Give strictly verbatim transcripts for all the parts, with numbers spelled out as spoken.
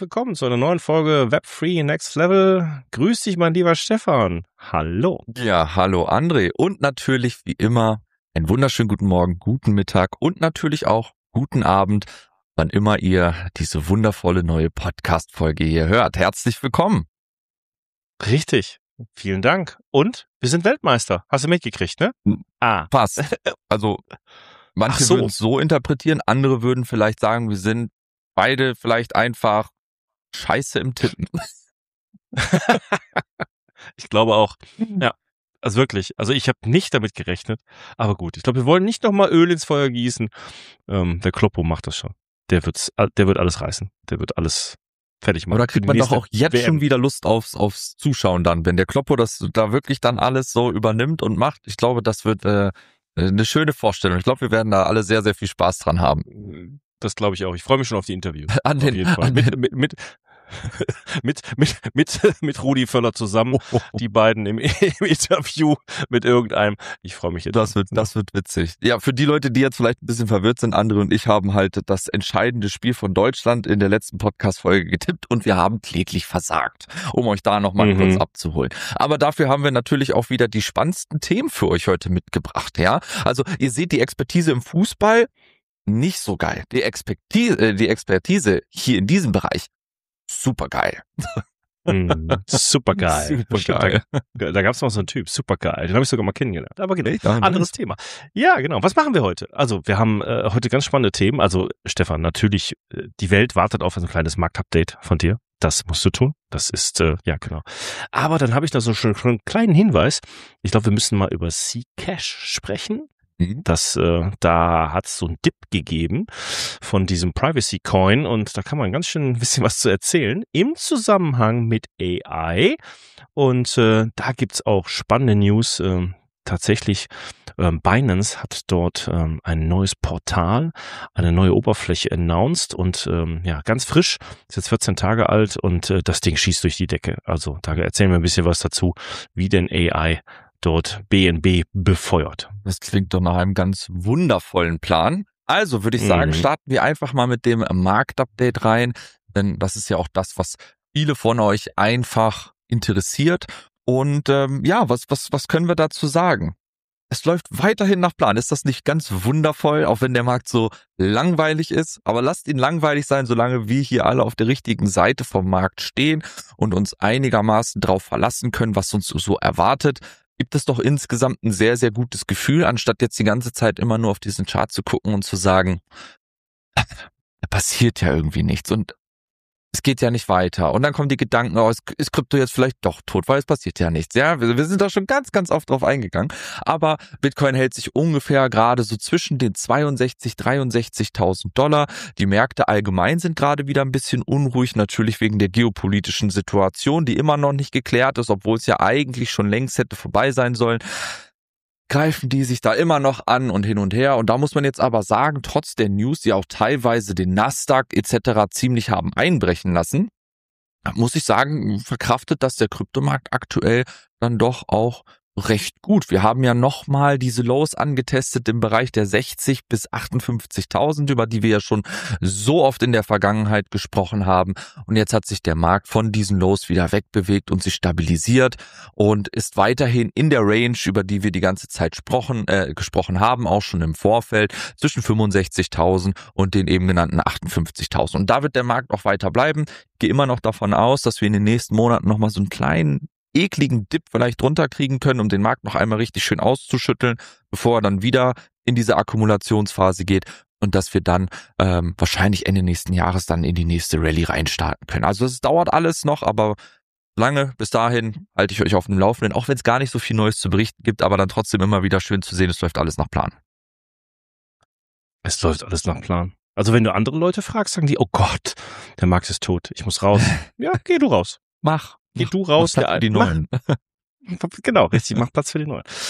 willkommen zu einer neuen Folge Web3 Next Level. Grüß dich, mein lieber Stefan. Hallo. Ja, hallo André. Und natürlich wie immer einen wunderschönen guten Morgen, guten Mittag und natürlich auch guten Abend, wann immer ihr diese wundervolle neue Podcast-Folge hier hört. Herzlich willkommen. Richtig. Vielen Dank. Und wir sind Weltmeister. Hast du mitgekriegt, ne? Ah. Passt. Also manche so. würden es so interpretieren, andere würden vielleicht sagen, wir sind beide vielleicht einfach scheiße im Tippen. Ich glaube auch. Ja, also wirklich. Also ich habe nicht damit gerechnet. Aber gut, ich glaube, wir wollen nicht nochmal Öl ins Feuer gießen. Ähm, der Kloppo macht das schon. Der, wird's, der wird alles reißen. Der wird alles fertig machen. Aber da kriegt man doch auch jetzt W M schon wieder Lust aufs, aufs Zuschauen dann, wenn der Kloppo das da wirklich dann alles so übernimmt und macht. Ich glaube, das wird äh, eine schöne Vorstellung. Ich glaube, wir werden da alle sehr, sehr viel Spaß dran haben. Das glaube ich auch. Ich freue mich schon auf die Interviews. An den, auf jeden Fall. An mit, den mit, mit, mit, mit, mit, mit Rudi Völler zusammen. Oh, oh, oh. Die beiden im, im Interview mit irgendeinem. Ich freue mich jetzt. Das wird, das wird witzig. Ja, für die Leute, die jetzt vielleicht ein bisschen verwirrt sind, André und ich haben halt das entscheidende Spiel von Deutschland in der letzten Podcast-Folge getippt und wir haben kläglich versagt, um euch da nochmal mhm. kurz abzuholen. Aber dafür haben wir natürlich auch wieder die spannendsten Themen für euch heute mitgebracht, ja. Also ihr seht die Expertise im Fußball nicht so geil. Die Expertise, die Expertise hier in diesem Bereich, super geil. Mm, super geil. Super geil. Da, da gab es noch so einen Typ, super geil. Den habe ich sogar mal kennengelernt. Aber genau, ja, anderes Thema. Ja, genau. Was machen wir heute? Also wir haben äh, heute ganz spannende Themen. Also Stefan, natürlich, äh, die Welt wartet auf ein kleines Marktupdate von dir. Das musst du tun. Das ist, äh, ja genau. Aber dann habe ich da so schon, schon einen kleinen Hinweis. Ich glaube, wir müssen mal über Zcash sprechen. Das, äh, da hat es so einen Dip gegeben von diesem Privacy Coin und da kann man ganz schön ein bisschen was zu erzählen im Zusammenhang mit A I und äh, da gibt's auch spannende News. Äh, tatsächlich, äh, Binance hat dort äh, ein neues Portal, eine neue Oberfläche announced und ähm, ja, ganz frisch, ist jetzt vierzehn Tage alt und äh, das Ding schießt durch die Decke. Also da erzählen wir ein bisschen was dazu, wie denn A I dort B N B befeuert. Das klingt doch nach einem ganz wundervollen Plan. Also würde ich sagen, mhm. starten wir einfach mal mit dem Marktupdate rein, denn das ist ja auch das, was viele von euch einfach interessiert. Und ähm, ja, was, was, was können wir dazu sagen? Es läuft weiterhin nach Plan. Ist das nicht ganz wundervoll, auch wenn der Markt so langweilig ist? Aber lasst ihn langweilig sein, solange wir hier alle auf der richtigen Seite vom Markt stehen und uns einigermaßen drauf verlassen können, was uns so erwartet. Gibt es doch insgesamt ein sehr, sehr gutes Gefühl, anstatt jetzt die ganze Zeit immer nur auf diesen Chart zu gucken und zu sagen, da passiert ja irgendwie nichts und es geht ja nicht weiter. Und dann kommen die Gedanken, oh, ist Krypto jetzt vielleicht doch tot, weil es passiert ja nichts. Ja, wir, wir sind da schon ganz, ganz oft drauf eingegangen. Aber Bitcoin hält sich ungefähr gerade so zwischen den zweiundsechzigtausend, dreiundsechzigtausend Dollar. Die Märkte allgemein sind gerade wieder ein bisschen unruhig, natürlich wegen der geopolitischen Situation, die immer noch nicht geklärt ist, obwohl es ja eigentlich schon längst hätte vorbei sein sollen. Greifen die sich da immer noch an und hin und her. Und da muss man jetzt aber sagen, trotz der News, die auch teilweise den Nasdaq et cetera ziemlich haben einbrechen lassen, muss ich sagen, verkraftet das der Kryptomarkt aktuell dann doch auch recht gut. Wir haben ja nochmal diese Lows angetestet im Bereich der sechzig bis achtundfünfzigtausend, über die wir ja schon so oft in der Vergangenheit gesprochen haben. Und jetzt hat sich der Markt von diesen Lows wieder wegbewegt und sich stabilisiert und ist weiterhin in der Range, über die wir die ganze Zeit gesprochen, äh, gesprochen haben, auch schon im Vorfeld, zwischen fünfundsechzigtausend und den eben genannten achtundfünfzigtausend. Und da wird der Markt auch weiter bleiben. Ich gehe immer noch davon aus, dass wir in den nächsten Monaten nochmal so einen kleinen ekligen Dip vielleicht runterkriegen können, um den Markt noch einmal richtig schön auszuschütteln, bevor er dann wieder in diese Akkumulationsphase geht und dass wir dann ähm, wahrscheinlich Ende nächsten Jahres dann in die nächste Rallye reinstarten können. Also es dauert alles noch, aber lange bis dahin halte ich euch auf dem Laufenden, auch wenn es gar nicht so viel Neues zu berichten gibt, aber dann trotzdem immer wieder schön zu sehen, es läuft alles nach Plan. Es läuft alles nach Plan. Also wenn du andere Leute fragst, sagen die, oh Gott, der Markt ist tot, ich muss raus. Ja, geh du raus. Mach. Geh du raus, der, die Neuen. Mach. Genau, richtig, mach Platz für die Neuen.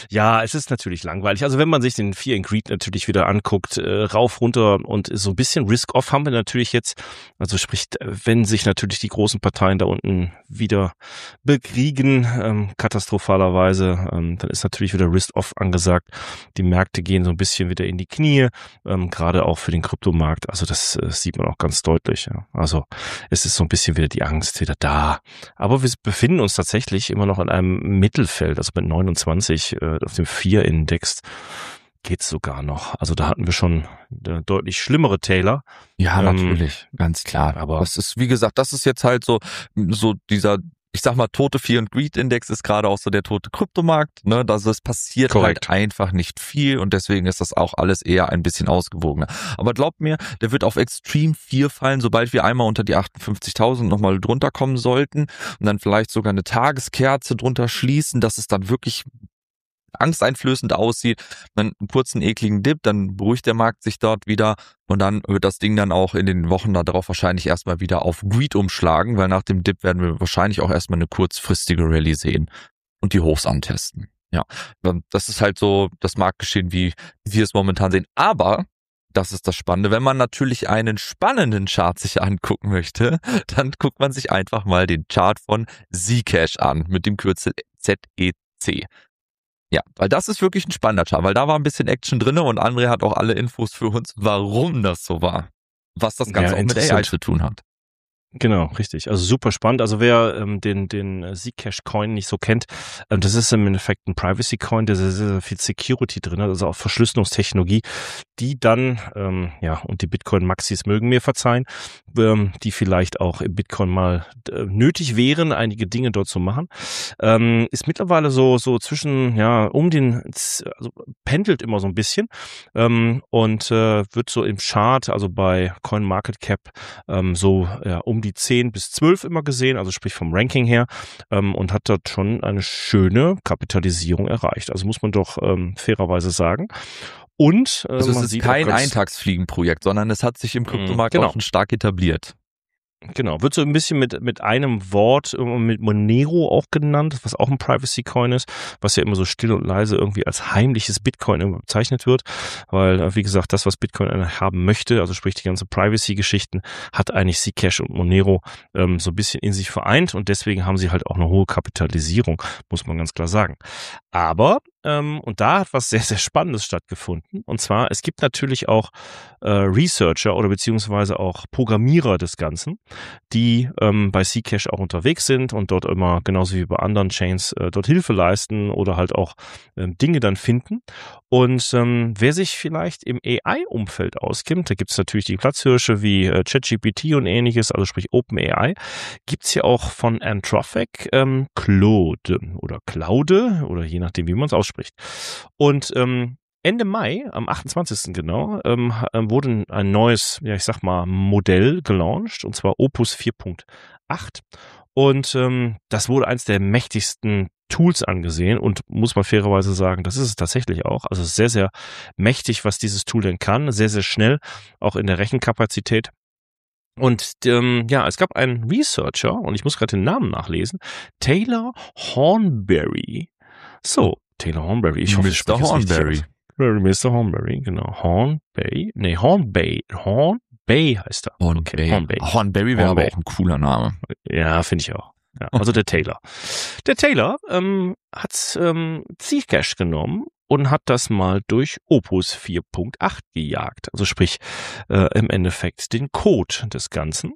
Ja, es ist natürlich langweilig. Also wenn man sich den Fear and Greed natürlich wieder anguckt, äh, rauf, runter und so ein bisschen Risk-Off haben wir natürlich jetzt. Also sprich, wenn sich natürlich die großen Parteien da unten wieder bekriegen, ähm, katastrophalerweise, ähm, dann ist natürlich wieder Risk-Off angesagt. Die Märkte gehen so ein bisschen wieder in die Knie, ähm, gerade auch für den Kryptomarkt. Also das äh, sieht man auch ganz deutlich. Ja. Also es ist so ein bisschen wieder die Angst wieder da. Aber wir befinden uns tatsächlich immer noch in einem Mittelfeld, also mit neunundzwanzig äh, auf dem vier-Index geht's sogar noch. Also da hatten wir schon äh, deutlich schlimmere Täler. Ja, ähm, natürlich, ganz klar. Aber das ist, wie gesagt, das ist jetzt halt so, so dieser, ich sag mal, tote Fear and Greed Index ist gerade auch so der tote Kryptomarkt, ne? Also es passiert Korrekt. halt einfach nicht viel und deswegen ist das auch alles eher ein bisschen ausgewogener. Aber glaubt mir, der wird auf Extreme vier fallen, sobald wir einmal unter die achtundfünfzigtausend nochmal drunter kommen sollten und dann vielleicht sogar eine Tageskerze drunter schließen, dass es dann wirklich angsteinflößend aussieht, dann einen kurzen ekligen Dip, dann beruhigt der Markt sich dort wieder und dann wird das Ding dann auch in den Wochen darauf wahrscheinlich erstmal wieder auf Greed umschlagen, weil nach dem Dip werden wir wahrscheinlich auch erstmal eine kurzfristige Rallye sehen und die Hochs antesten. Ja, das ist halt so das Marktgeschehen, wie wir es momentan sehen. Aber das ist das Spannende. Wenn man natürlich einen spannenden Chart sich angucken möchte, dann guckt man sich einfach mal den Chart von Zcash an mit dem Kürzel Z E C. Ja, weil das ist wirklich ein spannender Chart, weil da war ein bisschen Action drin und André hat auch alle Infos für uns, warum das so war. Was das Ganze ja, auch mit A I zu tun hat. Genau, richtig. Also super spannend. Also wer ähm, den den Zcash-Coin nicht so kennt, ähm, das ist im Endeffekt ein Privacy-Coin, der sehr, sehr viel Security drin hat, also auch Verschlüsselungstechnologie, die dann, ähm, ja, und die Bitcoin-Maxis mögen mir verzeihen, ähm, die vielleicht auch im Bitcoin mal äh, nötig wären, einige Dinge dort zu machen, ähm, ist mittlerweile so so zwischen, ja, um den, also pendelt immer so ein bisschen ähm, und äh, wird so im Chart, also bei CoinMarketCap, ähm, so ja, um die zehn bis zwölf immer gesehen, also sprich vom Ranking her, ähm, und hat dort schon eine schöne Kapitalisierung erreicht. Also muss man doch ähm, fairerweise sagen. Und äh, also es man ist sieht kein Eintagsfliegenprojekt, sondern es hat sich im Kryptomarkt genau. auch schon stark etabliert. Genau, wird so ein bisschen mit mit einem Wort, mit Monero auch genannt, was auch ein Privacy-Coin ist, was ja immer so still und leise irgendwie als heimliches Bitcoin irgendwie bezeichnet wird, weil, wie gesagt, das, was Bitcoin haben möchte, also sprich die ganze Privacy-Geschichten, hat eigentlich Zcash und Monero ähm, so ein bisschen in sich vereint und deswegen haben sie halt auch eine hohe Kapitalisierung, muss man ganz klar sagen. Aber, ähm, und da hat was sehr, sehr Spannendes stattgefunden, und zwar, es gibt natürlich auch äh, Researcher oder beziehungsweise auch Programmierer des Ganzen, die ähm, bei Zcash auch unterwegs sind und dort immer, genauso wie bei anderen Chains, äh, dort Hilfe leisten oder halt auch ähm, Dinge dann finden. Und ähm, wer sich vielleicht im A I-Umfeld auskennt, da gibt es natürlich die Platzhirsche wie äh, ChatGPT und ähnliches, also sprich OpenAI, gibt es ja auch von Anthropic ähm, Claude oder Claude oder je nachdem, wie man es ausspricht. Und ähm, Ende Mai, am achtundzwanzigsten genau, ähm, wurde ein neues, ja ich sag mal, Modell gelauncht, und zwar Opus vier Punkt acht. Und ähm, das wurde eins der mächtigsten Tools angesehen und muss man fairerweise sagen, das ist es tatsächlich auch. Also sehr, sehr mächtig, was dieses Tool denn kann, sehr, sehr schnell, auch in der Rechenkapazität. Und ähm, ja, es gab einen Researcher, und ich muss gerade den Namen nachlesen, Taylor Hornberry. So, Taylor Hornberry, ich hoffe, ich spreche es richtig aus. Mister Hornberry, genau. Hornberry, nee, Hornbay, Hornbay heißt er. Hornbay. Okay, Hornbay. Hornberry wäre aber auch ein cooler Name. Ja, finde ich auch. Ja, also der Taylor. Der Taylor ähm, hat ähm, Zcash genommen und hat das mal durch Opus vier Punkt acht gejagt. Also sprich, äh, im Endeffekt den Code des Ganzen.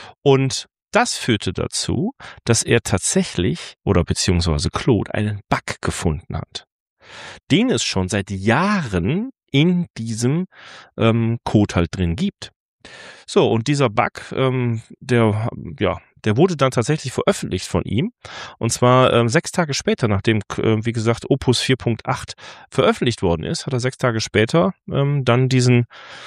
Und das führte dazu, dass er tatsächlich, oder beziehungsweise Claude, einen Bug gefunden hat, den es schon seit Jahren in diesem ähm, Code halt drin gibt. So, und dieser Bug, ähm, der, ja, der wurde dann tatsächlich veröffentlicht von ihm. Und zwar ähm, sechs Tage später, nachdem, äh, wie gesagt, Opus vier Punkt acht veröffentlicht worden ist, hat er sechs Tage später ähm, dann diesen,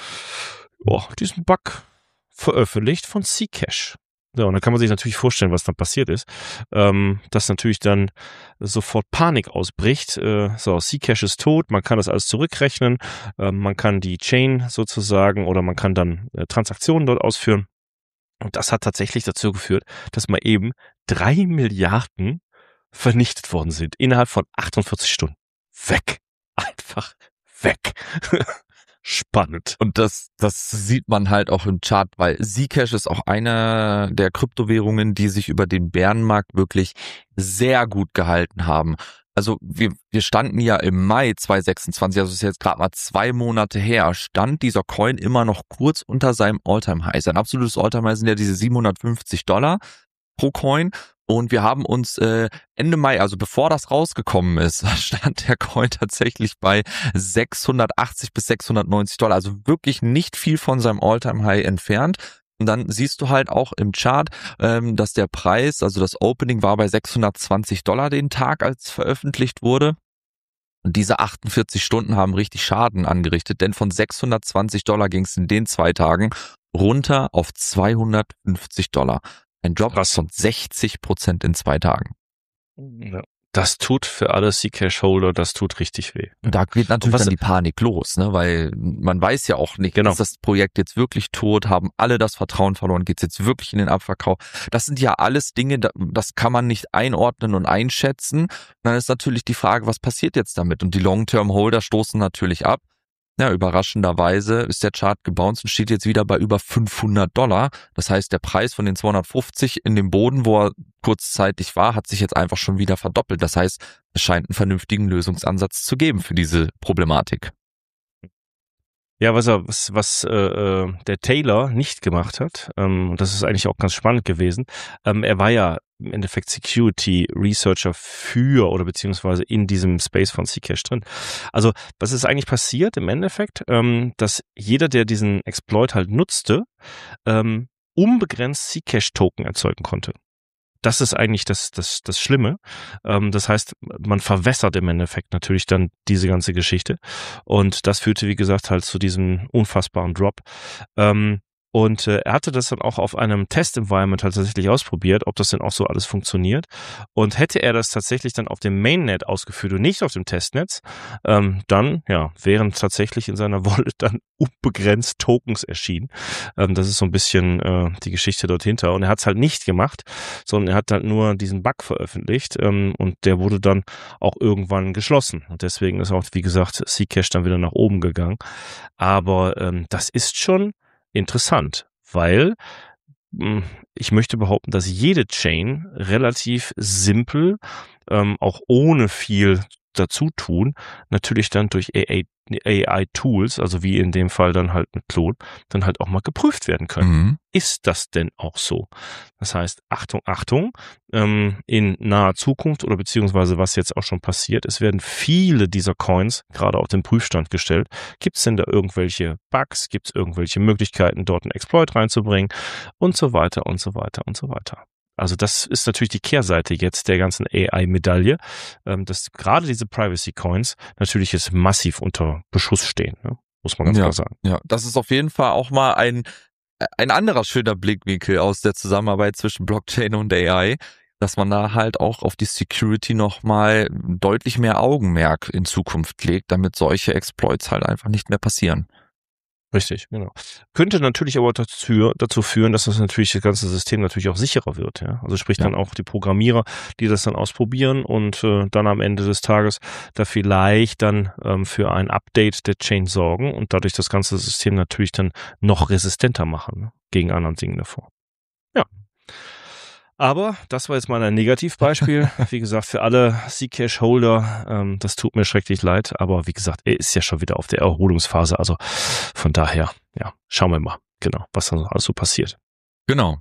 oh, diesen Bug veröffentlicht von Zcash. So, und dann kann man sich natürlich vorstellen, was dann passiert ist, ähm, dass natürlich dann sofort Panik ausbricht. Äh, so, Zcash ist tot, man kann das alles zurückrechnen, äh, man kann die Chain sozusagen oder man kann dann äh, Transaktionen dort ausführen. Und das hat tatsächlich dazu geführt, dass mal eben drei Milliarden vernichtet worden sind innerhalb von achtundvierzig Stunden. weg. Einfach weg. Spannend. Und das, das sieht man halt auch im Chart, weil Zcash ist auch eine der Kryptowährungen, die sich über den Bärenmarkt wirklich sehr gut gehalten haben. Also wir, wir standen ja im Mai zweitausendsechsundzwanzig, also das ist jetzt gerade mal zwei Monate her, stand dieser Coin immer noch kurz unter seinem All-Time-High. Sein absolutes All-Time-High sind ja diese siebenhundertfünfzig Dollar pro Coin. Und wir haben uns äh, Ende Mai, also bevor das rausgekommen ist, stand der Coin tatsächlich bei sechshundertachtzig bis sechshundertneunzig Dollar. Also wirklich nicht viel von seinem All-Time-High entfernt. Und dann siehst du halt auch im Chart, ähm, dass der Preis, also das Opening war bei sechshundertzwanzig Dollar den Tag, als veröffentlicht wurde. Und diese achtundvierzig Stunden haben richtig Schaden angerichtet, denn von sechshundertzwanzig Dollar ging es in den zwei Tagen runter auf zweihundertfünfzig Dollar. Ein Drop Krass. von sechzig Prozent in zwei Tagen. Ja. Das tut für alle Zcash-Holder, das tut richtig weh. Und da geht natürlich was, dann die Panik los, ne? Weil man weiß ja auch nicht, genau. Ist das Projekt jetzt wirklich tot, haben alle das Vertrauen verloren, geht's jetzt wirklich in den Abverkauf? Das sind ja alles Dinge, das kann man nicht einordnen und einschätzen. Und dann ist natürlich die Frage, was passiert jetzt damit? Und die Long-Term-Holder stoßen natürlich ab. Ja, überraschenderweise ist der Chart gebounced und steht jetzt wieder bei über fünfhundert Dollar. Das heißt, der Preis von den zweihundertfünfzig in dem Boden, wo er kurzzeitig war, hat sich jetzt einfach schon wieder verdoppelt. Das heißt, es scheint einen vernünftigen Lösungsansatz zu geben für diese Problematik. Ja, was er, was, was äh, der Taylor nicht gemacht hat, ähm, und das ist eigentlich auch ganz spannend gewesen, ähm, er war ja im Endeffekt Security Researcher für oder beziehungsweise in diesem Space von Zcash drin. Also was ist eigentlich passiert im Endeffekt, ähm, dass jeder, der diesen Exploit halt nutzte, ähm, unbegrenzt Zcash-Token erzeugen konnte. Das ist eigentlich das, das, das Schlimme. Ähm, das heißt, man verwässert im Endeffekt natürlich dann diese ganze Geschichte. Und das führte, wie gesagt, halt zu diesem unfassbaren Drop. Ähm, und äh, er hatte das dann auch auf einem Test-Environment halt tatsächlich ausprobiert, ob das denn auch so alles funktioniert. Und hätte er das tatsächlich dann auf dem Mainnet ausgeführt und nicht auf dem Testnetz, ähm, dann ja, wären tatsächlich in seiner Wallet dann unbegrenzt Tokens erschienen. Ähm, das ist so ein bisschen äh, die Geschichte dort hinter. Und er hat es halt nicht gemacht, sondern er hat halt nur diesen Bug veröffentlicht ähm, und der wurde dann auch irgendwann geschlossen. Und deswegen ist auch, wie gesagt, Zcash dann wieder nach oben gegangen. Aber ähm, das ist schon interessant, weil mh, ich möchte behaupten, dass jede Chain relativ simpel, ähm, auch ohne viel dazu tun, natürlich dann durch A I-Tools, also wie in dem Fall dann halt mit Klon, dann halt auch mal geprüft werden können. Mhm. Ist das denn auch so? Das heißt, Achtung, Achtung, ähm, in naher Zukunft oder beziehungsweise was jetzt auch schon passiert, es werden viele dieser Coins gerade auf den Prüfstand gestellt. Gibt es denn da irgendwelche Bugs? Gibt es irgendwelche Möglichkeiten, dort einen Exploit reinzubringen? Und so weiter und so weiter und so weiter. Also das ist natürlich die Kehrseite jetzt der ganzen A I-Medaille, ähm, dass gerade diese Privacy-Coins natürlich jetzt massiv unter Beschuss stehen, ne? Muss man ganz ja, klar sagen. Ja, das ist auf jeden Fall auch mal ein, ein anderer schöner Blickwinkel aus der Zusammenarbeit zwischen Blockchain und A I, dass man da halt auch auf die Security nochmal deutlich mehr Augenmerk in Zukunft legt, damit solche Exploits halt einfach nicht mehr passieren. Richtig, genau. Könnte natürlich aber dazu, dazu führen, dass das natürlich das ganze System natürlich auch sicherer wird. Ja? Also sprich ja. dann auch die Programmierer, die das dann ausprobieren und äh, dann am Ende des Tages da vielleicht dann ähm, für ein Update der Chain sorgen und dadurch das ganze System natürlich dann noch resistenter machen, ne? Gegen anderen Dingen davor. Ja. Aber das war jetzt mal ein Negativbeispiel. Wie gesagt, für alle Zcash-Holder, ähm, das tut mir schrecklich leid. Aber wie gesagt, er ist ja schon wieder auf der Erholungsphase. Also von daher, ja, schauen wir mal, genau, was dann alles so passiert. Genau.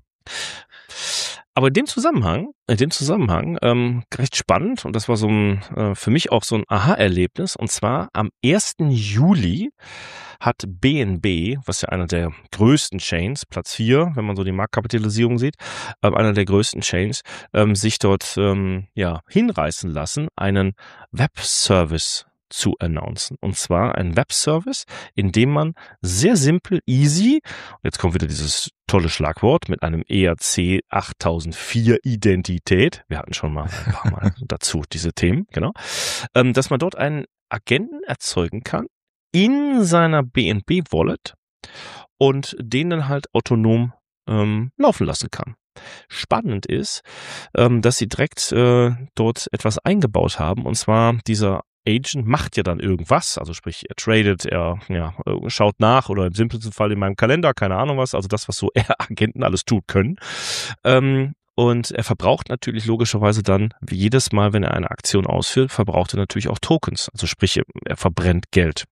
Aber in dem Zusammenhang, in dem Zusammenhang, ähm, recht spannend, und das war so ein, äh, für mich auch so ein Aha-Erlebnis, und zwar am ersten Juli hat B N B, was ja einer der größten Chains, Platz vier, wenn man so die Marktkapitalisierung sieht, äh, einer der größten Chains, ähm, sich dort ähm, ja hinreißen lassen, einen Webservice zu announcen. Und zwar ein Webservice, in dem man sehr simpel, easy, jetzt kommt wieder dieses tolle Schlagwort, mit einem E R C achttausendvier Identität, wir hatten schon mal ein paar Mal dazu diese Themen, genau, ähm, dass man dort einen Agenten erzeugen kann in seiner B N B-Wallet und den dann halt autonom ähm, laufen lassen kann. Spannend ist, ähm, dass sie direkt äh, dort etwas eingebaut haben, und zwar dieser Agent macht ja dann irgendwas, also sprich, er tradet, er ja, schaut nach oder im simpelsten Fall in meinem Kalender, keine Ahnung was, also das, was so Agenten alles tun können. Ähm, Und er verbraucht natürlich logischerweise dann, wie jedes Mal, wenn er eine Aktion ausführt, verbraucht er natürlich auch Tokens. Also sprich, er verbrennt Geld.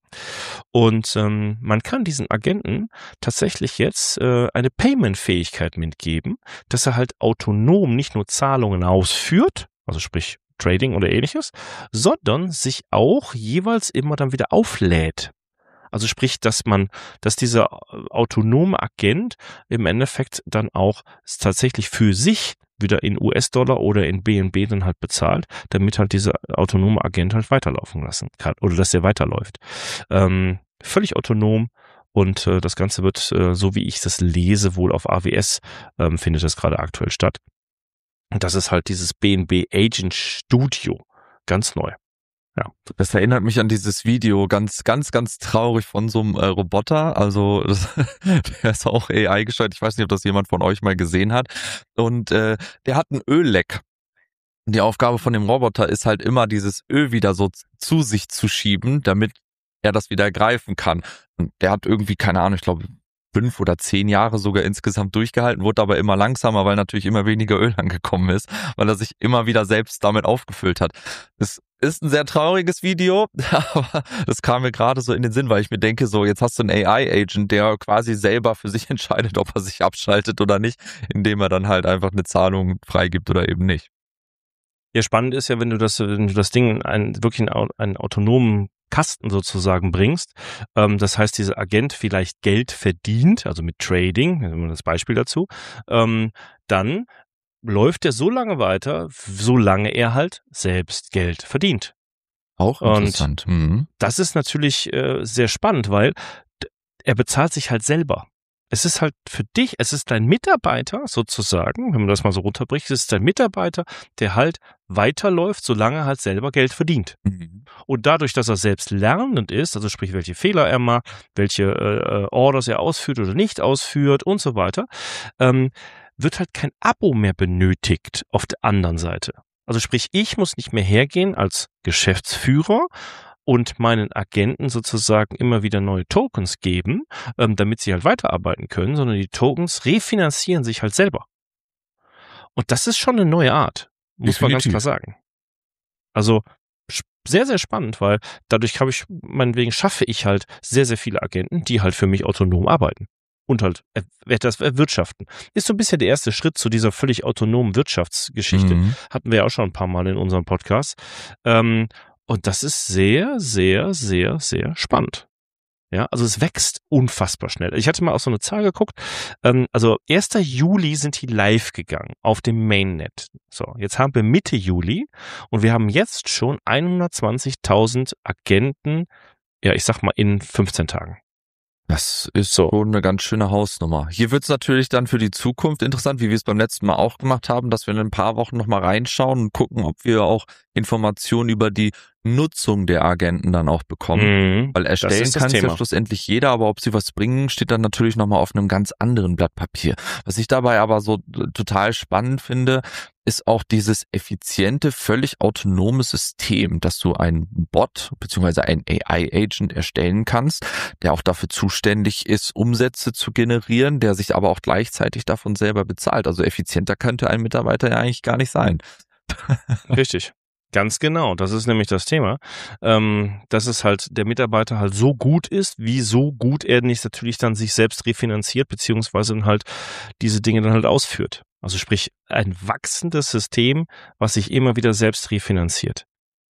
Und ähm, man kann diesen Agenten tatsächlich jetzt äh, eine Payment-Fähigkeit mitgeben, dass er halt autonom nicht nur Zahlungen ausführt, also sprich Trading oder ähnliches, sondern sich auch jeweils immer dann wieder auflädt. Also sprich, dass man, dass dieser autonome Agent im Endeffekt dann auch tatsächlich für sich wieder in U S-Dollar oder in B N B dann halt bezahlt, damit halt dieser autonome Agent halt weiterlaufen lassen kann oder dass er weiterläuft. Ähm, völlig autonom und äh, das Ganze wird, äh, so wie ich das lese, wohl auf A W S ähm, findet das gerade aktuell statt. Und das ist halt dieses B N B Agent Studio, ganz neu. Ja. Das erinnert mich an dieses Video, ganz, ganz, ganz traurig von so einem äh, Roboter. Also das, der ist auch A I gesteuert. Ich weiß nicht, ob das jemand von euch mal gesehen hat. Und äh, der hat ein Ölleck. Die Aufgabe von dem Roboter ist halt immer, dieses Öl wieder so zu sich zu schieben, damit er das wieder greifen kann. Und der hat irgendwie, keine Ahnung, ich glaube fünf oder zehn Jahre sogar insgesamt durchgehalten, wurde aber immer langsamer, weil natürlich immer weniger Öl angekommen ist, weil er sich immer wieder selbst damit aufgefüllt hat. Das ist ein sehr trauriges Video, aber das kam mir gerade so in den Sinn, weil ich mir denke, so jetzt hast du einen A I-Agent, der quasi selber für sich entscheidet, ob er sich abschaltet oder nicht, indem er dann halt einfach eine Zahlung freigibt oder eben nicht. Ja, spannend ist ja, wenn du das, wenn du das Ding einen, wirklich einen, einen autonomen Kasten sozusagen bringst. Ähm, das heißt, dieser Agent vielleicht Geld verdient, also mit Trading, nehmen wir das Beispiel dazu, ähm, dann läuft er so lange weiter, solange er halt selbst Geld verdient. Auch interessant. Und mhm. das ist natürlich äh, sehr spannend, weil d- er bezahlt sich halt selber. Es ist halt für dich, es ist dein Mitarbeiter sozusagen, wenn man das mal so runterbricht, es ist dein Mitarbeiter, der halt weiterläuft, solange er halt selber Geld verdient. Mhm. Und dadurch, dass er selbst lernend ist, also sprich, welche Fehler er macht, welche äh, Orders er ausführt oder nicht ausführt und so weiter, ähm, wird halt kein Abo mehr benötigt auf der anderen Seite. Also sprich, ich muss nicht mehr hergehen als Geschäftsführer und meinen Agenten sozusagen immer wieder neue Tokens geben, ähm, damit sie halt weiterarbeiten können, sondern die Tokens refinanzieren sich halt selber. Und das ist schon eine neue Art, muss Definitiv. man ganz klar sagen. Also sehr, sehr spannend, weil dadurch habe ich, meinetwegen schaffe ich halt sehr, sehr viele Agenten, die halt für mich autonom arbeiten und halt etwas erwirtschaften. Ist so ein bisschen der erste Schritt zu dieser völlig autonomen Wirtschaftsgeschichte. Mhm. Hatten wir ja auch schon ein paar Mal in unserem Podcast. Ähm, und das ist sehr, sehr, sehr, sehr spannend. Ja, also es wächst unfassbar schnell. Ich hatte mal auf so eine Zahl geguckt. Ähm, also erster Juli sind die live gegangen auf dem Mainnet. So, jetzt haben wir Mitte Juli und wir haben jetzt schon hundertzwanzigtausend Agenten, ja, ich sag mal in fünfzehn Tagen. Das ist so eine ganz schöne Hausnummer. Hier wird es natürlich dann für die Zukunft interessant, wie wir es beim letzten Mal auch gemacht haben, dass wir in ein paar Wochen nochmal reinschauen und gucken, ob wir auch Informationen über die Nutzung der Agenten dann auch bekommen. Mhm, weil erstellen kann es ja schlussendlich jeder, aber ob sie was bringen, steht dann natürlich nochmal auf einem ganz anderen Blatt Papier. Was ich dabei aber so total spannend finde, ist auch dieses effiziente, völlig autonome System, dass du einen Bot bzw. einen A I-Agent erstellen kannst, der auch dafür zuständig ist, Umsätze zu generieren, der sich aber auch gleichzeitig davon selber bezahlt. Also effizienter könnte ein Mitarbeiter ja eigentlich gar nicht sein. Richtig. Ganz genau, das ist nämlich das Thema, ähm, dass es halt der Mitarbeiter halt so gut ist, wie so gut er nicht natürlich dann sich selbst refinanziert, beziehungsweise dann halt diese Dinge dann halt ausführt. Also sprich, ein wachsendes System, was sich immer wieder selbst refinanziert.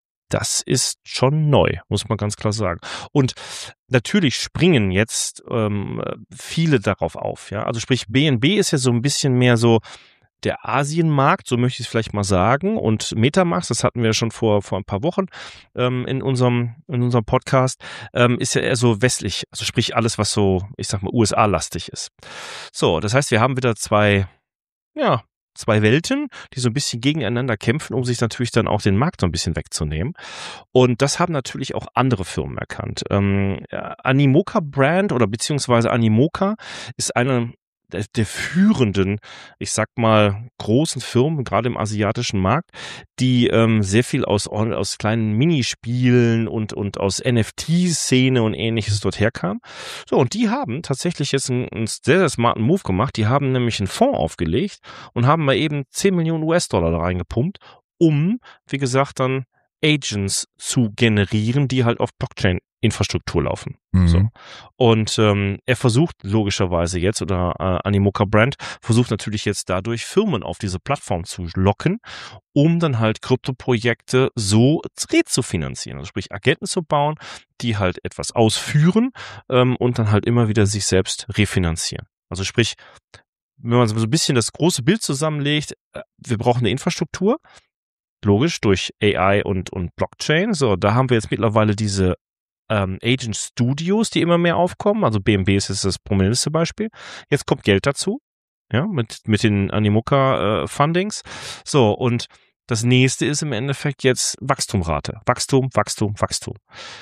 Das ist schon neu, muss man ganz klar sagen. Und natürlich springen jetzt ähm, viele darauf auf. Ja, also sprich, B N B ist ja so ein bisschen mehr so der Asienmarkt, so möchte ich es vielleicht mal sagen, und Metamask, das hatten wir schon vor vor ein paar Wochen ähm, in unserem in unserem Podcast, ähm, ist ja eher so westlich, also sprich alles, was so, ich sag mal, U S A-lastig ist. So, das heißt, wir haben wieder zwei, ja, zwei Welten, die so ein bisschen gegeneinander kämpfen, um sich natürlich dann auch den Markt so ein bisschen wegzunehmen. Und das haben natürlich auch andere Firmen erkannt. Ähm, Animoca Brand oder beziehungsweise Animoca ist eine der, der führenden, ich sag mal, großen Firmen, gerade im asiatischen Markt, die ähm, sehr viel aus, aus kleinen Minispielen und, und aus N F T-Szene und ähnliches dort herkam. So, und die haben tatsächlich jetzt einen, einen sehr, sehr smarten Move gemacht. Die haben nämlich einen Fonds aufgelegt und haben mal eben zehn Millionen U S-Dollar da reingepumpt, um, wie gesagt, dann Agents zu generieren, die halt auf Blockchain-Infrastruktur laufen. Mhm. So. Und ähm, er versucht logischerweise jetzt, oder äh, Animoca Brand versucht natürlich jetzt dadurch Firmen auf diese Plattform zu locken, um dann halt Kryptoprojekte so rezufinanzieren. Also sprich Agenten zu bauen, die halt etwas ausführen ähm, und dann halt immer wieder sich selbst refinanzieren. Also sprich, wenn man so ein bisschen das große Bild zusammenlegt, äh, wir brauchen eine Infrastruktur, logisch, durch A I und, und Blockchain. So, da haben wir jetzt mittlerweile diese ähm, Agent Studios, die immer mehr aufkommen. Also B N B ist jetzt das prominenteste Beispiel. Jetzt kommt Geld dazu, ja, mit, mit den Animoca äh, Fundings. So, und das nächste ist im Endeffekt jetzt Wachstumrate. Wachstum, Wachstum, Wachstum.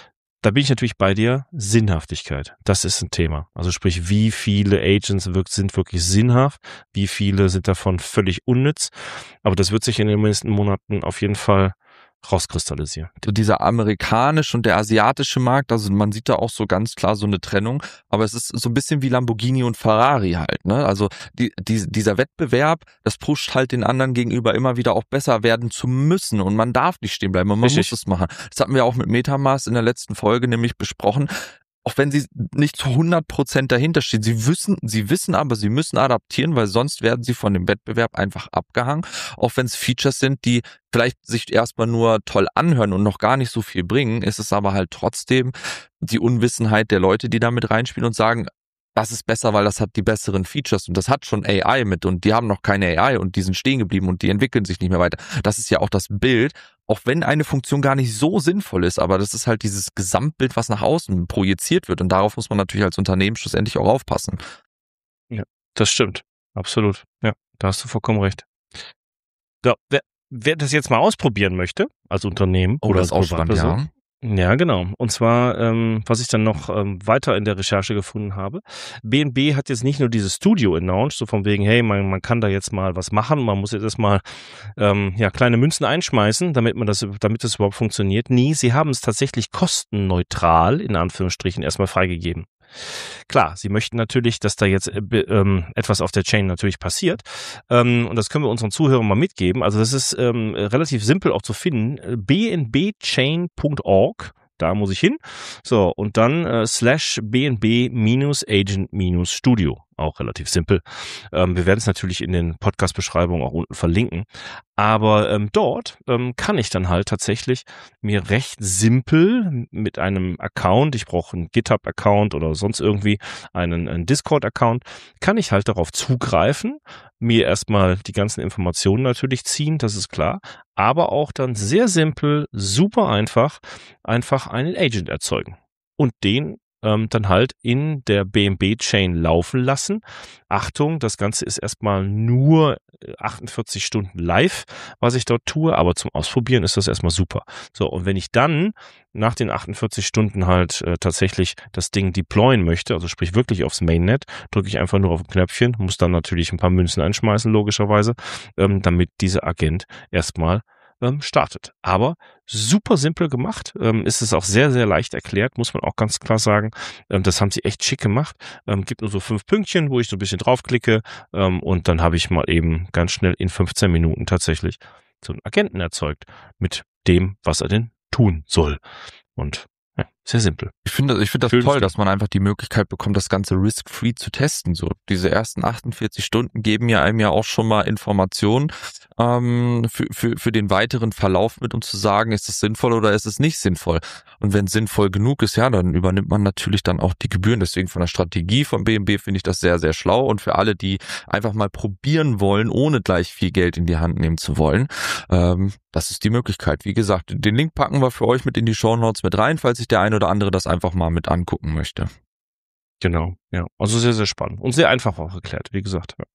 Da bin ich natürlich bei dir. Sinnhaftigkeit. Das ist ein Thema. Also sprich, wie viele Agents wirkt, sind wirklich sinnhaft? Wie viele sind davon völlig unnütz? Aber das wird sich in den nächsten Monaten auf jeden Fall rauskristallisieren. So dieser amerikanische und der asiatische Markt, also man sieht da auch so ganz klar so eine Trennung, aber es ist so ein bisschen wie Lamborghini und Ferrari halt, ne? Also die, die, dieser Wettbewerb, das pusht halt den anderen gegenüber immer wieder auch besser werden zu müssen und man darf nicht stehen bleiben und man Richtig. muss es machen. Das hatten wir auch mit MetaMask in der letzten Folge nämlich besprochen. Auch wenn sie nicht zu hundert Prozent dahinter stehen. Sie wissen, sie wissen aber, sie müssen adaptieren, weil sonst werden sie von dem Wettbewerb einfach abgehangen. Auch wenn es Features sind, die vielleicht sich erstmal nur toll anhören und noch gar nicht so viel bringen, ist es aber halt trotzdem die Unwissenheit der Leute, die da mit reinspielen und sagen, das ist besser, weil das hat die besseren Features und das hat schon A I mit und die haben noch keine A I und die sind stehen geblieben und die entwickeln sich nicht mehr weiter. Das ist ja auch das Bild, auch wenn eine Funktion gar nicht so sinnvoll ist, aber das ist halt dieses Gesamtbild, was nach außen projiziert wird und darauf muss man natürlich als Unternehmen schlussendlich auch aufpassen. Ja, das stimmt. Absolut. Ja, da hast du vollkommen recht. So, wer, wer das jetzt mal ausprobieren möchte, als Unternehmen oh, oder das als ist auch spannend, ja. Ja, genau. Und zwar, ähm, was ich dann noch ähm, weiter in der Recherche gefunden habe, B N B hat jetzt nicht nur dieses Studio announced, so von wegen, hey, man, man kann da jetzt mal was machen, man muss jetzt erstmal ähm, ja, kleine Münzen einschmeißen, damit man das, damit das überhaupt funktioniert. Nee, sie haben es tatsächlich kostenneutral, in Anführungsstrichen, erstmal freigegeben. Klar, sie möchten natürlich, dass da jetzt äh, ähm, etwas auf der Chain natürlich passiert ähm, und das können wir unseren Zuhörern mal mitgeben. Also das ist ähm, relativ simpel auch zu finden. b n b chain punkt org, da muss ich hin. So, und dann äh, slash bnb-agent-studio. Auch relativ simpel. Ähm, wir werden es natürlich in den Podcast-Beschreibungen auch unten verlinken. Aber ähm, dort ähm, kann ich dann halt tatsächlich mir recht simpel mit einem Account, ich brauche einen GitHub-Account oder sonst irgendwie einen, einen Discord-Account, kann ich halt darauf zugreifen, mir erstmal die ganzen Informationen natürlich ziehen, das ist klar, aber auch dann sehr simpel, super einfach, einfach einen Agent erzeugen und den ähm, dann halt in der B N B-Chain laufen lassen. Achtung, das Ganze ist erstmal nur achtundvierzig Stunden live, was ich dort tue, aber zum Ausprobieren ist das erstmal super. So, und wenn ich dann nach den achtundvierzig Stunden halt äh, tatsächlich das Ding deployen möchte, also sprich wirklich aufs Mainnet, drücke ich einfach nur auf ein Knöpfchen, muss dann natürlich ein paar Münzen einschmeißen, logischerweise, ähm, damit dieser Agent erstmal ähm, startet. Aber super simpel gemacht, ähm, ist es auch sehr, sehr leicht erklärt, muss man auch ganz klar sagen. Ähm, das haben sie echt schick gemacht. Ähm, gibt nur so fünf Pünktchen, wo ich so ein bisschen draufklicke ähm, und dann habe ich mal eben ganz schnell in fünfzehn Minuten tatsächlich so einen Agenten erzeugt mit dem, was er denn tun soll. Und ja, sehr simpel. Ich finde, ich finde das Schön toll, dass man einfach die Möglichkeit bekommt, das Ganze risk-free zu testen. So, diese ersten achtundvierzig Stunden geben ja einem ja auch schon mal Informationen ähm, für, für, für den weiteren Verlauf mit, um zu sagen, ist es sinnvoll oder ist es nicht sinnvoll. Und wenn es sinnvoll genug ist, ja, dann übernimmt man natürlich dann auch die Gebühren. Deswegen von der Strategie von B N B finde ich das sehr, sehr schlau. Und für alle, die einfach mal probieren wollen, ohne gleich viel Geld in die Hand nehmen zu wollen, ähm, das ist die Möglichkeit. Wie gesagt, den Link packen wir für euch mit in die Shownotes mit rein, falls sich der ein oder andere das einfach mal mit angucken möchte. Genau, ja. Also sehr, sehr spannend und sehr einfach auch erklärt, wie gesagt. Ja.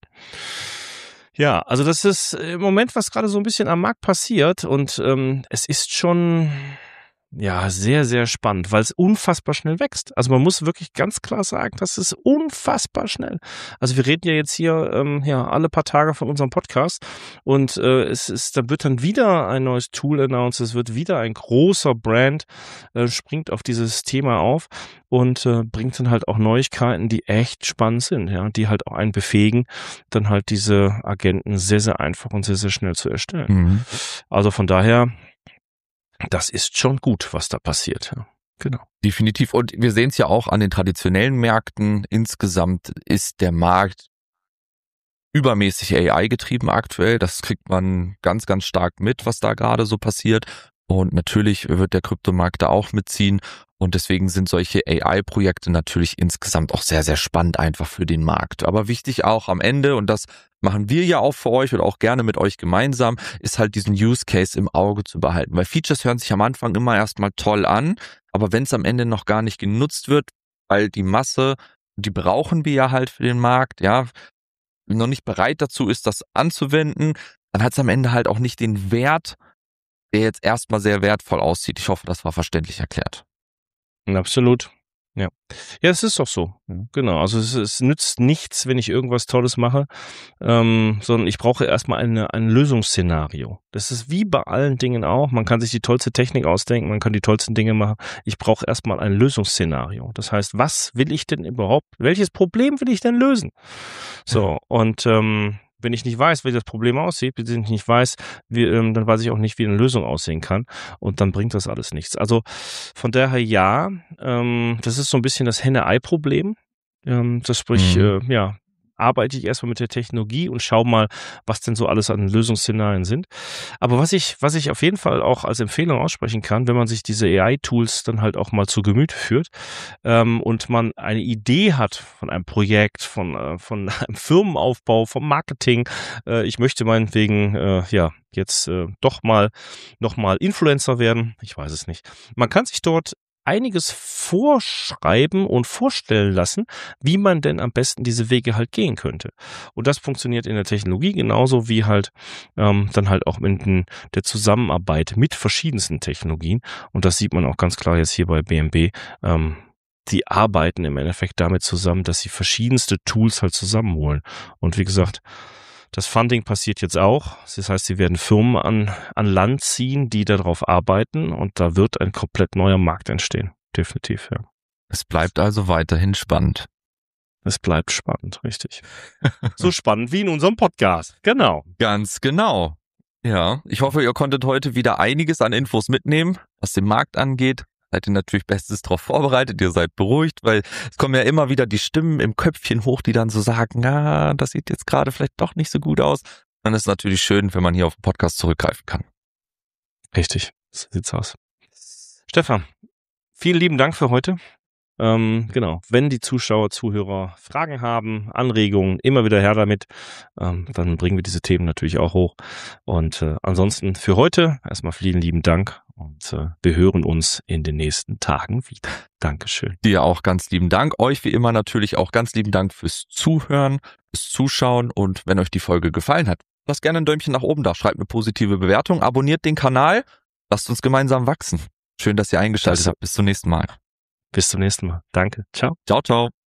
Ja, also das ist im Moment, was gerade so ein bisschen am Markt passiert und ähm, es ist schon ja, sehr, sehr spannend, weil es unfassbar schnell wächst. Also man muss wirklich ganz klar sagen, das ist unfassbar schnell. Also wir reden ja jetzt hier ähm, ja alle paar Tage von unserem Podcast und äh, es ist, da wird dann wieder ein neues Tool announced, es wird wieder ein großer Brand, äh, springt auf dieses Thema auf und äh, bringt dann halt auch Neuigkeiten, die echt spannend sind, ja, die halt auch einen befähigen, dann halt diese Agenten sehr, sehr einfach und sehr, sehr schnell zu erstellen. Mhm. Also von daher, das ist schon gut, was da passiert. Ja, genau. Definitiv. Und wir sehen es ja auch an den traditionellen Märkten. Insgesamt ist der Markt übermäßig A I getrieben aktuell. Das kriegt man ganz, ganz stark mit, was da gerade so passiert. Und natürlich wird der Kryptomarkt da auch mitziehen. Und deswegen sind solche A I-Projekte natürlich insgesamt auch sehr, sehr spannend einfach für den Markt. Aber wichtig auch am Ende, und das machen wir ja auch für euch oder auch gerne mit euch gemeinsam, ist halt diesen Use Case im Auge zu behalten. Weil Features hören sich am Anfang immer erstmal toll an, aber wenn es am Ende noch gar nicht genutzt wird, weil die Masse, die brauchen wir ja halt für den Markt, ja, noch nicht bereit dazu ist, das anzuwenden, dann hat es am Ende halt auch nicht den Wert, der jetzt erstmal sehr wertvoll aussieht. Ich hoffe, das war verständlich erklärt. Absolut. Ja. Ja, es ist doch so. Genau. Also es, es nützt nichts, wenn ich irgendwas Tolles mache, ähm, sondern ich brauche erstmal eine, ein Lösungsszenario. Das ist wie bei allen Dingen auch. Man kann sich die tollste Technik ausdenken, man kann die tollsten Dinge machen. Ich brauche erstmal ein Lösungsszenario. Das heißt, was will ich denn überhaupt, welches Problem will ich denn lösen? So, und ähm, wenn ich nicht weiß, wie das Problem aussieht, wenn ich nicht weiß, wie, ähm, dann weiß ich auch nicht, wie eine Lösung aussehen kann. Und dann bringt das alles nichts. Also von daher ja, ähm, das ist so ein bisschen das Henne-Ei-Problem. Ähm, das sprich, mhm. äh, ja, arbeite ich erstmal mit der Technologie und schau mal, was denn so alles an Lösungsszenarien sind. Aber was ich, was ich auf jeden Fall auch als Empfehlung aussprechen kann, wenn man sich diese A I-Tools dann halt auch mal zu Gemüte führt ähm, und man eine Idee hat von einem Projekt, von, äh, von einem Firmenaufbau, vom Marketing, äh, ich möchte meinetwegen, äh, ja, jetzt äh, doch mal noch mal Influencer werden, ich weiß es nicht. Man kann sich dort einiges vorschreiben und vorstellen lassen, wie man denn am besten diese Wege halt gehen könnte. Und das funktioniert in der Technologie genauso wie halt ähm, dann halt auch in der Zusammenarbeit mit verschiedensten Technologien. Und das sieht man auch ganz klar jetzt hier bei B M B. Ähm, die arbeiten im Endeffekt damit zusammen, dass sie verschiedenste Tools halt zusammenholen. Und wie gesagt, das Funding passiert jetzt auch. Das heißt, sie werden Firmen an, an Land ziehen, die darauf arbeiten und da wird ein komplett neuer Markt entstehen. Definitiv, ja. Es bleibt also weiterhin spannend. Es bleibt spannend, richtig. So spannend wie in unserem Podcast. Genau. Ganz genau. Ja, ich hoffe, ihr konntet heute wieder einiges an Infos mitnehmen, was den Markt angeht. Seid ihr natürlich bestens darauf vorbereitet, ihr seid beruhigt, weil es kommen ja immer wieder die Stimmen im Köpfchen hoch, die dann so sagen, na, das sieht jetzt gerade vielleicht doch nicht so gut aus. Dann ist es natürlich schön, wenn man hier auf den Podcast zurückgreifen kann. Richtig, so sieht's aus. Stefan, vielen lieben Dank für heute. Ähm, genau, wenn die Zuschauer, Zuhörer Fragen haben, Anregungen, immer wieder her damit, ähm, dann bringen wir diese Themen natürlich auch hoch. Und äh, ansonsten für heute erstmal vielen lieben Dank und äh, wir hören uns in den nächsten Tagen wieder. Dankeschön. Dir auch ganz lieben Dank. Euch wie immer natürlich auch ganz lieben Dank fürs Zuhören, fürs Zuschauen und wenn euch die Folge gefallen hat, lasst gerne ein Däumchen nach oben da, schreibt eine positive Bewertung, abonniert den Kanal, lasst uns gemeinsam wachsen. Schön, dass ihr eingeschaltet das habt. Bis zum nächsten Mal. Bis zum nächsten Mal. Danke. Ciao. Ciao, ciao.